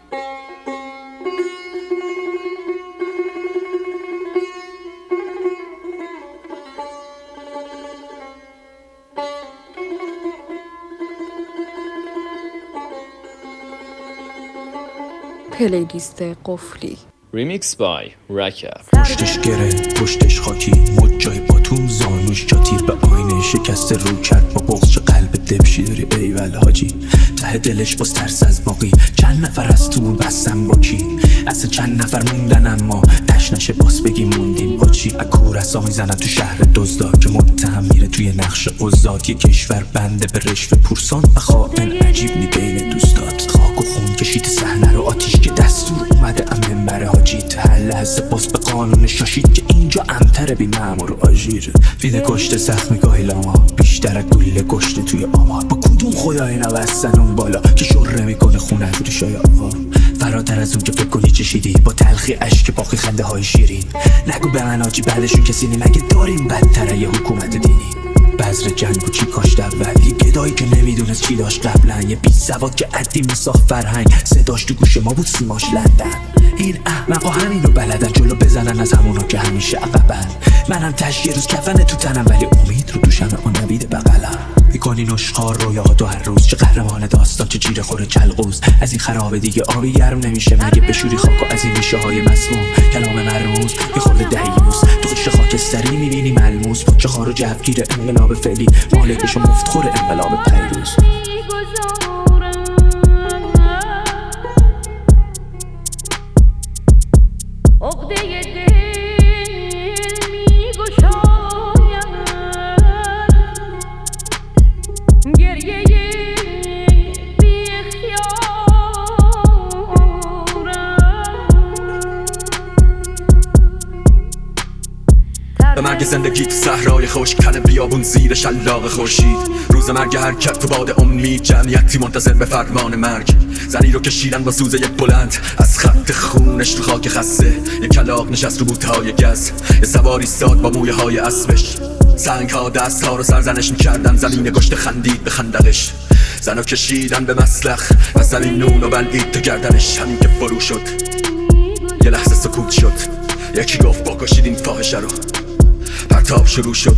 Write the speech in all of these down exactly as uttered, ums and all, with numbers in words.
پلیلیست قفلی ریمیکس بای رکب. پشتش گره پشتش خاکی مد جای باتون زانوش جاتی به آینه شکسته رو کرد با بغض چه قلب دبشی داری ایول حاجی ته دلش باز ترس از باقی چند نفر از تو بستم با کی اصلا چند نفر موندن اما تش نشه باز بگی موندیم با چی اکورسا میزنن تو شهر دزدا که متهم میره توی نقش عزاد یه کشور بنده به رشوه پورسان و خائن عجیب نی بین دوستات خاک و خون کشید صحنه رو آتیش که دستور اومده ام منبر حاجی ته لحظه باز به قانون شاشید که اینجا امتر بی مامور آژیر فیده کشته سخت میگاهی لاما بیشتر از گله گشته توی آمار با کدوم خدای نوستن اون بالا که شره میکنه خونه جوری شای آقا فراتر از اون که فکر کنی چشیدی با تلخی اشک باقی خنده های شیرین نگو به من آجی بعدشون کسی نی مگه داریم بدتره یه حکومت دینی بذر جنگ و چی کاشت اول یه گدایی که نمیدونست چی داشت قبلا یه بی سواد که عدی میساخت فرهنگ صداش تو گوش ما بود سیماش لندن این احمقا همینو بلدن جلو بزنن از همونو که همیشه عقبن منم تش یه روز کفن تو تنم ولی امید رو دوشم اون نبیده بغلم میکنی نشخار رویات و هر روز چه قهرمان داستان چه جیره خوره چلقوز از این خرابه دیگه آبی گرم نمیشه مگه بشوری خاک و از این ریشه های مسموم کلام مرموز یه خورده دیوز تو قشر خاکستری میبینی ملموس پاچه خار و جوگیر انقلاب فعلی مالکش و مفتخور انقلاب پیروز به مرگ زندگی تو صحرای خشک تن بیابون زیر شلاق خورشید روز مرگ حرکت تو باد امید جمعیتی منتظر به فرمان مرگ زنی رو کشیدن با سوزه یک بلند از خط خونش تو خاک خسته یه کلاغ نشست رو بوتهای گز یه سواری ساد با مویه های اسبش سنگ ها دست ها رو سرزنش میکردن زمین گشت خندید به خندقش زنو کشیدن به مسلخ و زمین نون و بلعید تو گردنش همین که فرو شد یه لحظه سکوت شد یکی گفت بکشید این فاحشه رو پرتاب شروع شد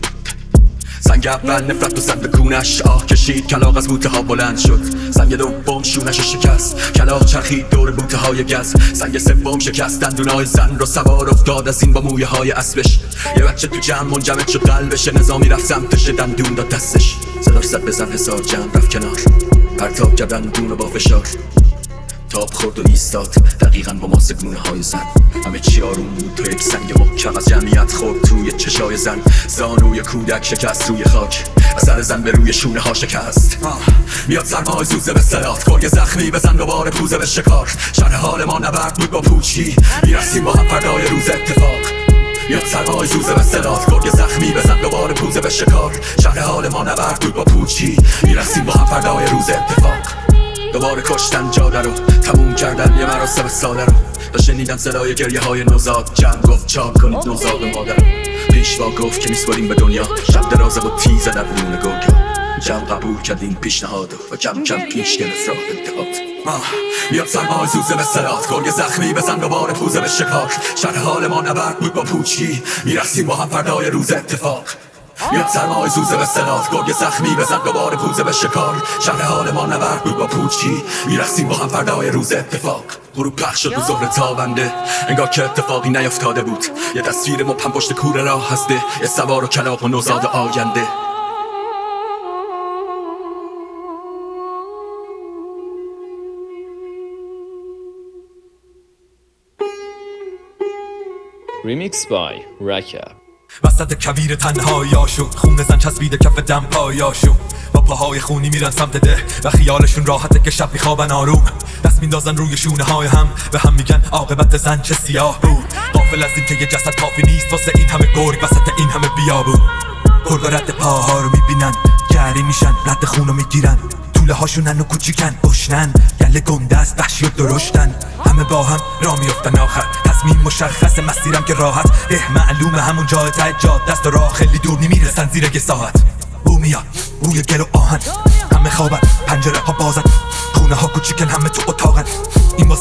سنگ اول نفرت و زد به کونش آه کشید کلاغ از بوته ها بلند شد سنگ دوم شونش شکست کلاغ چرخید دور بوته های گز سنگ سوم شکست دندونای زن رو سوار افتاد از این با مویه های اسبش یه بچه تو جمع منجمد شد قلبش نظامی رفت سمتش دندون داد دستش صداش زد بزن حسار جمع رفت کنار پرتاب کرد دندون رو با فشار تاب خورد و ایستاد دقیقاً با ماسگونه های زن همه چی آروم بود تو یک سنگ محکم از جمعیت خورد توی چشای زن زانوی کودک شکست روی خاک اثر زن به روی شونه ها شکست میاد سرمای زوزه به صلات گرگ زخمی بزن دوباره پوزه به شکار شرح حال ما نبرد بود با پوچی میرسیم با هم فردای روز اتفاق میاد سرمای زوزه به صلات گرگ زخمی بزن دوباره پوزه به شکار شرح حال ما نبرد بود با پوچی میرسیم با هم فردای روز اتفاق دوباره کشتن جاده رو تموم کردن یه مراسم ساده رو و شنیدن صدای گریه های نوزاد جمع گفت چاک کنید نوزاد و مادر پیشوا گفت که میسپریم به دنیا شب درازه و تیزه در بدون گرگا جمع قبول کردین پیشنهاد و کم کم پیش گرفت راه انتقاد میاد سرمای زوزه به صلات گرگ زخمی بزن دوباره پوزه به شکار شرح حال ما نبرد بود با پوچی میرسیم با هم فردای روز اتفاق میاد سرمای زوزه به صلات گرگ زخمی بزن دوباره پوزه به شکار شرح حال ما نبرد بود با پوچی میرسیم با هم فردای روز اتفاق غروب پخش شد رو ظهر تابنده انگار که اتفاقی نیفتاده بود یه تصویر مبهم پشت کوره راه هسته یه سوار و کلاغ و نوزاد آینده ریمیکس بای رکب. وسط کویر تنهاییاشون خون زن چسبیده کف دم پایاشون با پاهای خونی میرن سمت ده و خیالشون راحته که شب میخوابن آروم دست میندازن روی شونه های هم به هم میگن عاقبت زن چه سیاه بود غافل از این که یه جسد کافی نیست واسه این همه گرگ وسط این همه بیابون گرگا رد پاها رو میبینن گری میشن رد خونو میگیرن طوله هاشونن و کوچیکن گشنن گله گنده است وحشی و درشتن همه با هم را میفتن آخر تصمیم مشخص مسیرم که راحت اه معلومه همون جای ته جاده است و راه خیلی دور نمیرسن زیر یه ساعت بو میاد بوی گل و آهن همه خوابن پنجره ها بازن خونه ها کوچیکن همه تو اتاقن این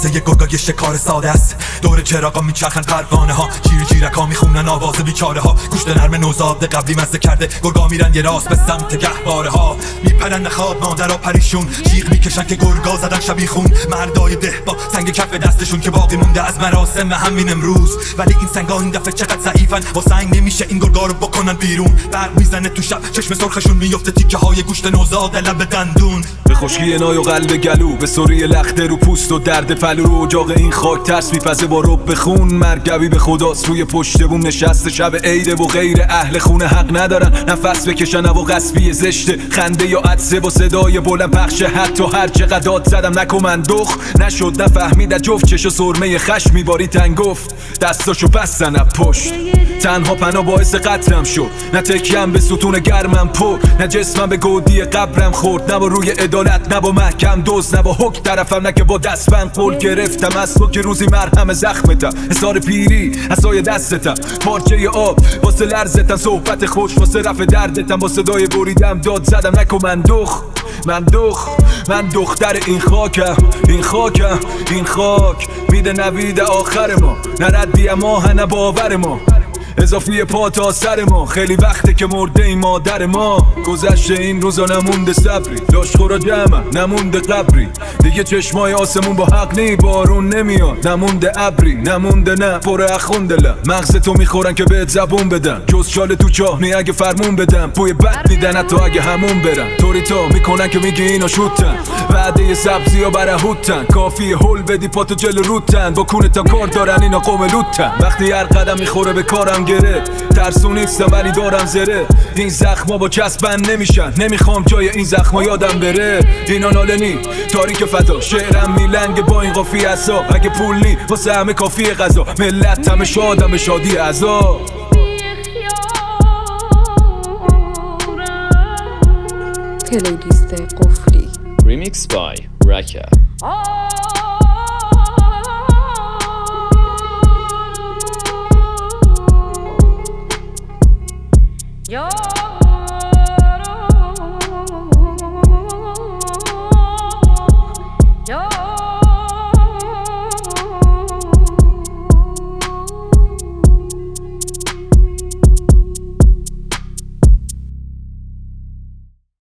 واسه یه گرگای شکار ساده است. دور چراغا میچرخن پروانه ها، جیر جیرک ها میخونن آواز بیچاره ها. گوشت نرم نوزاد قبلی مزه کرده، گرگا میرن یه راست به سمت گهواره ها. میپرن خواب مادرها پریشون، جیغ میکشن که گرگا زدن شبیخون. مردای ده با سنگ کف دستشون که باقی مونده از مراسم همین امروز. ولی این سنگا این دفعه چقدر ضعیفن، با سنگ نمیشه این گرگا رو بکنن بیرون. برق میزنه تو شب، چشم سرخشون میفته تیکه های گوشت نوزاد لب دندون. به خشکی نای و قلب گلو، به سوری لخته رو پوست و درد پلو رو اجاق این خاک ترس میپزه با رب خون. مرگبی به خداست روی پشت بوم نشسته شب عیده و غیر اهل خونه حق ندارن نفس بکشن و قصبی زشته. خنده یا عطسه با صدای بلند پخشه، حتی هر چقدر داد زدم نکن من دخ نشد. نفهمید جفت چش و سرمه خشم میباری تن گفت دستاشو بستن از پشت. تنها پناه باعث قتلم شد، نه تکیم به ستون گرمم پر، نه جسمم به گودی قبرم خورد. نه با روی عدالت، نه با محکم دوز، نه با حکم طرفم، نه که با دستبند قول گرفتم از تو که روزی مرهم زخمتم. حصار پیری عصای دستتم، پارچه آب واسه لرزتم، صحبت خوش واسه رفع دردتم. با صدای بریدم داد زدم نکن من دخ من دخ من دختر این خاکم، این خاکم این خاک میده نوید آخر ما. نه ردی ماه نه باور ما، اضافی پا تا سر ما. خیلی وقته که مرده این مادر ما. گذشته این روزا نمونده صبری، لاش خورا جمع نمونده قبری. دیگه چشمای آسمون با حق نی، بارون نمیاد نمونده ابری. نمونده نه پر اخونده لب، مغز تو میخورن که بهت زبون بدن. جز شال تو چاه نی اگه فرمون بدم، بوی بد میدن حتی اگه همون برن. طوری تا میکنن که میگی اینا شوتن، وعده سبزی ها برهوتن. کافیه هول بدی پاتو جلو روتن، با کونتم کار دارن اینا قوم لوتن. وقتی هر قدم میخوره به کارم گره، ترسون نیستم ولی دارم زره. این زخما با چسبن نمیشن، نمیخوام جای این زخما یادم بره. اینا نالنی تاریک فدا، شعرم میلنگ با این قافیه عصا. اگه پول نی واسه همه کافیه غذا، ملت همه شادم به شادی عزا. پلیلیست قفلی Remixed by Raka.